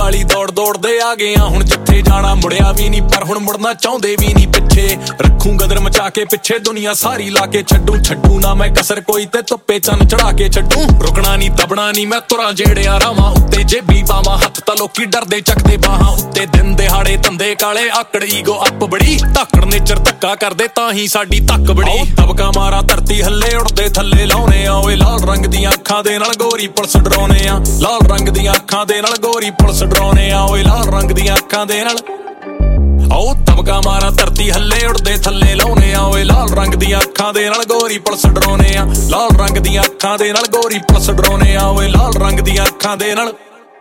ਵਾਲੀ ਦੌੜ ਦੌੜਦੇ ਆ ਗਏ ਆ ਹੁਣ ਜਿੱਥੇ ਜਾਣਾ ਮੁੜਿਆ ਵੀ ਨਹੀਂ ਪਰ ਹੁਣ ਮੁੜਨਾ ਚਾਹੁੰਦੇ ਵੀ ਨਹੀਂ ਪਿੱਛੇ ਰੱਖੂ ਗਦਰ ਮਚਾ ਕੇ ਪਿੱਛੇ ਦੁਨੀਆ ਸਾਰੀ ਲਾ ਕੇ ਛੱਡੂ ਨਾ ਮੈਂ ਕਸਰ ਕੋਈ ਤੇ ਧੁੱਪੇ ਚੰਨ ਚੜਾ ਕੇ ਛੱਡੂ ਰੁਕਣਾ ਨਹੀਂ ਦਬਣਾ ਨਹੀਂ ਮੈਂ ਤੁਰਾਂ ਜਿਹੜਿਆ ਰਾਵਾਂ ਉੱਤੇ ਜੇਬੀ ਪਾਵਾਂ ਹੱਥ ਤਾਂ ਲੋਕੀ ਡਰਦੇ ਚੱਕਦੇ ਬਾਹਾਂ ਉੱਤੇ ਦਿਨ ਦਿਹਾੜੇ ਧੰਦੇ ਕਾਲੇ ਆਕੜ ਈਗੋ ਅੱਪ ਬੜੀ ਧਾਕੜ ਨੇਚਰ ਧੱਕਾ ਕਰਦੇ ਤਾਂ ਹੀ ਸਾਡੀ ਧੱਕ ਬੜੀ ਦਬਕਾ ਮਾਰਾ ਧਰਤੀ ਹੱਲੇ ਉੜਦੇ ਥੱਲੇ ਲਾਉਣੇ ਆ ਓਏ ਲਾਲ ਰੰਗ ਦੀਆਂ ਅੱਖਾਂ ਦੇ ਨਾਲ ਗੋਰੀ ਪੁਲਿਸ ਡਰਾਉਣੇ ਆ ਲਾਲ ਰੰਗ ਦੀਆਂ ਅੱਖਾਂ ਦੇ ਨਾਲ ਗੋਰੀ ਪੁਲਿਸ ਡਰਾਉਣੇ ਆ ਓਏ ਲਾਲ ਰੰਗ ਦੀਆਂ ਅੱਖਾਂ ਦੇ ਨਾਲ ਆਓ ਦਬਕਾ ਮਾਰਾ ਧਰਤੀ ਹੱਲੇ ਉੜਦੇ ਥੱਲੇ ਲਾਉਣੇ ਆ ਓਏ ਲਾਲ ਰੰਗ ਦੀਆਂ ਅੱਖਾਂ ਦੇ ਨਾਲ ਗੋਰੀ ਪੁਲਿਸ ਡਰਾਉਣੇ ਆ ਲਾਲ ਰੰਗ ਦੀਆਂ ਅੱਖਾਂ ਦੇ ਨਾਲ ਗੋਰੀ ਪੁਲਿਸ ਡਰਾਉਣੇ ਆ ਓਏ ਲਾਲ ਰੰਗ ਦੀਆਂ ਅੱਖਾਂ ਦੇ ਨਾਲ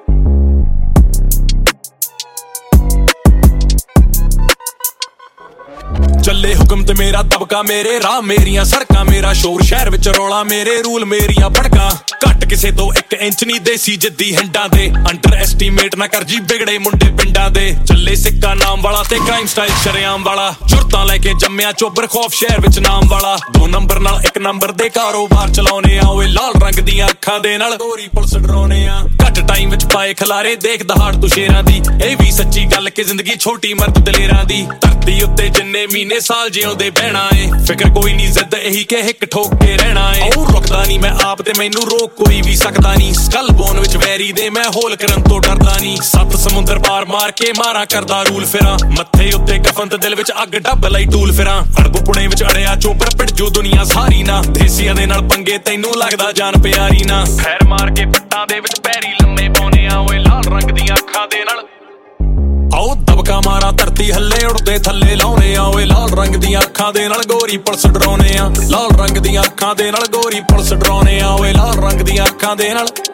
ਚੱਲੇ ਹੁਕਮ ਤੇ ਮੇਰਾ ਦਬਕਾ ਮੇਰੇ ਰਾਹ ਮੇਰੀਆਂ ਸੜਕਾਂ ਮੇਰਾ ਸ਼ੋਰ ਸ਼ਹਿਰ ਵਿੱਚ ਰੌਲਾ ਮੇਰੇ ਰੂਲ ਮੇਰੀਆਂ ਭੜਕਾਂ ਘੱਟ ਕਿਸੇ ਤੋਂ 1 ਇੰਚ ਨਹੀਂ ਦੇਸੀ ਜਿੱਦੀ ਹਿੰਡਾਂ ਦੇ ਅੰਡਰ ਐਸਟੀਮੇਟ ਨਾ ਕਰ ਜੀ ਵਿਗੜੇ ਮੁੰਡੇ ਪਿੰਡਾਂ ਦੇ ਚੱਲੇ ਸਿੱਕਾ ਨਾਮ ਵਾਲਾ ਤੇ ਕ੍ਰਾਈਮ ਸਟਾਈਲ ਸ਼ਰੇਆਮ ਵਾਲਾ ਜੁਰਤਾਂ ਲੈ ਕੇ ਜੰਮਿਆ ਚੋਬਰ ਖੌਫ ਸ਼ਹਿਰ ਵਿੱਚ ਨਾਮ ਵਾਲਾ 2 ਨੰਬਰ ਨਾਲ 1 ਨੰਬਰ ਦੇ ਕਾਰੋਬਾਰ ਚਲਾਉਣੇ ਆ ਓਏ ਲਾਲ ਰੰਗ ਦੀਆਂ ਅੱਖਾਂ ਦੇ ਨਾਲ ਗੋਰੀ ਪੁਲਿਸ ਡਰਾਉਣੇ ਆ ਘੱਟ ਟਾਈਮ ਵਿੱਚ ਪਾਏ ਖਲਾਰੇ ਦੇਖ ਦਹਾੜ ਤੂੰ ਸ਼ੇਰਾਂ ਦੀ ਇਹ ਵੀ ਸੱਚੀ ਗੱਲ ਕਿ ਜ਼ਿੰਦਗੀ ਛੋਟੀ ਮਰਦ ਦਲੇਰਾਂ ਦੀ ਧਰਤੀ ਉੱਤੇ ਜਿੰਨੇ ਮਹੀਨੇ ਸਾਲ ਜਿਉਂਦੇ ਬਹਿਣਾ ਏ ਫਿਕਰ ਕੋਈ ਨਹੀਂ ਜ਼ਿੱਦ ਇਹੀ ਕਿ ਹਿੱਕ ਠੋਕ ਕੇ ਰਹਿਣਾ ਏ ਉਹ ਰੁਕਦਾ ਨਹੀਂ ਮੈਂ ਆਪ ਤੇ ਮੈਨੂੰ ਰੋਕ ਕੋਈ ਵੀ ਸਕਦਾ ਨਹੀਂ ਸਕਲ ਬੋਨ ਵਿੱਚ ਵੈਰੀ ਦੇ ਮੈਂ ਹੋਲ ਕਰਨ ਤੋਂ ਡਰਦਾ ਨਹੀਂ 7 ਸਮੁੰਦਰ ਪਾਰ ਮਾਰ ਕੇ ਮਾਰਾਂ ਕਰਦਾ ਰੂਲ ਫਿਰਾਂ ਮੱਥੇ ਉੱਤੇ ਕਫਨ ਤੇ ਦਿਲ ਵਿੱਚ ਅੱਗ ਡੱਬ ਲਈ ਟੂਲ ਫਿਰਾਂ ਅੜਬ ਪੁਣੇ ਵਿੱਚ ਅੜਿਆ ਚੋਪਰ ਪਿੱਜੂ ਦੁਨੀਆ ਸਾਰੀ ਨਾ ਦੇਸੀਆਂ ਦੇ ਨਾਲ ਪੰਗੇ ਤੈਨੂੰ ਲੱਗਦਾ ਜਾਨ ਪਿਆਰੀ ਨਾ ਫੈਰ ਮਾਰ ਕੇ ਪੱਟਾਂ ਦੇ ਵਿੱਚ ਪੈਰੀ ਲੰਮੇ ਪਾਉਣੇ ਆ ਓਏ ਲਾਲ ਰੰਗ ਦੀਆਂ ਅੱਖਾਂ ਦੇ ਨਾਲ ਆਓ ਦਬਕਾ ਮਾਰਾ ਧਰਤੀ ਹੱਲੇ ਉੜਦੇ ਥੱਲੇ ਲਾਉਣੇ ਆ ਓਏ ਲਾਲ ਰੰਗ ਦੀਆਂ ਅੱਖਾਂ ਦੇ ਨਾਲ ਗੋਰੀ ਪੁਲਿਸ ਡਰਾਉਣੇ ਆ ਲਾਲ ਰੰਗ ਦੀਆਂ ਅੱਖਾਂ ਦੇ ਨਾਲ ਗੋਰੀ ਪੁਲਿਸ ਡਰਾਉਣੇ ਆ ਓਏ ਲਾਲ ਰੰਗ ਦੀਆਂ ਅੱਖਾਂ ਦੇ ਨਾਲ